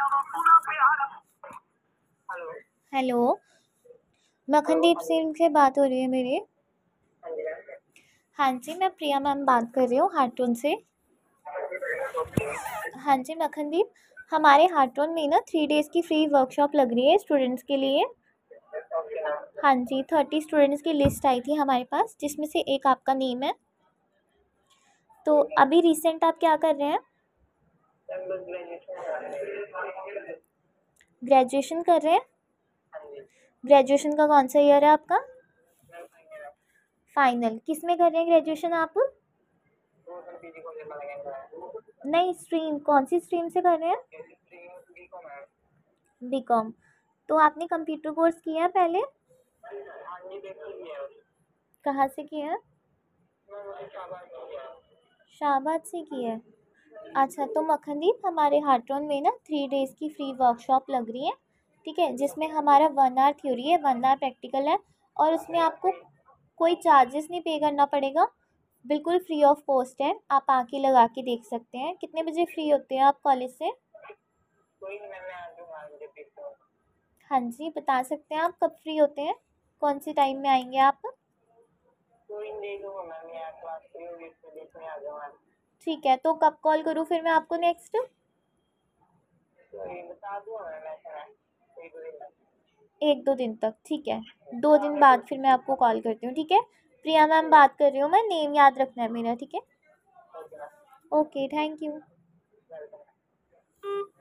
Hello. Hello, मखनदीप Singh से बात हो रही है मेरी। हाँ जी मैम। हाँ जी, मैं प्रिया मैम बात कर रही हूँ हाटून से। ओके। हाँ जी मखनदीप, हमारे हाटून में ना 3 डेज़ की फ्री वर्कशॉप लग रही है स्टूडेंट्स के लिए। Okay ma'am. हाँ जी, 30 स्टूडेंट्स की लिस्ट आई थी हमारे पास, जिसमें से एक आपका नेम है। तो अभी रिसेंट आप क्या कर रहे हैं? मैम बस ग्रेजुएशन कर रहे हैं। ग्रेजुएशन कर रहे हैं। हाँ जी ग्रेजुएशन का कौन सा ईयर है आपका? मैम। फाइनल। फाइनल। किस में कर रहे हैं ग्रेजुएशन आप? वो सर पीजी कॉलेज में लगेगा। नहीं, स्ट्रीम कौन सी स्ट्रीम से कर रहे हैं? Okay BCom ma'am. BCom. तो आपने कंप्यूटर कोर्स किया है पहले? हाँ जी देखिए है। कहाँ से किया है? मैम वही शाबाश हो गया। शाहबाद से किया है। अच्छा, तो मखनदीप, हमारे हाटरॉन में ना 3 डेज़ की फ्री वर्कशॉप लग रही है, ठीक है, जिसमें हमारा 1 आवर थ्योरी है, 1 आवर प्रैक्टिकल है, और उसमें आपको कोई चार्जेस नहीं पे करना पड़ेगा, बिल्कुल फ्री ऑफ कॉस्ट है। आप आके लगा के देख सकते हैं। कितने बजे फ्री होते हैं आप कॉलेज से? कोई नहीं मैम, मैं आ जाऊँगा मुझे फिर तो। हाँ जी, बता सकते हैं आप कब फ्री होते हैं, कौन सी टाइम में आएंगे आप? कोई नहीं देख लूँगा मैम, मैं क्लास फ्री होगी तो देखने आ जाऊँगा। ठीक है, तो कब कॉल करूँ फिर मैं आपको नेक्स्ट? कोई बता दूँगा मैम ऐसा है। एक दो दिन तक। 1-2 दिन तक, ठीक है। 2 दिन बाद फिर मैं आपको कॉल करती हूँ, ठीक है। प्रिया मैम बात कर रही हूँ मैं, नेम याद रखना है मेरा, ठीक है। Okay ma'am. Okay, thank you. Welcome.